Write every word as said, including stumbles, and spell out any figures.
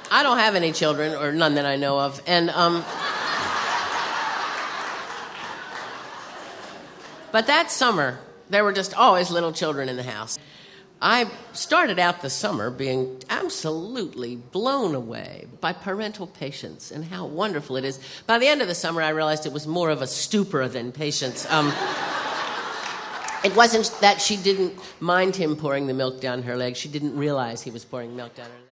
I don't have any children, or none that I know of, and um. But that summer, there were just always little children in the house. I started out the summer being absolutely blown away by parental patience and how wonderful it is. By the end of the summer, I realized it was more of a stupor than patience. Um, it wasn't that she didn't mind him pouring the milk down her leg. She didn't realize he was pouring milk down her leg.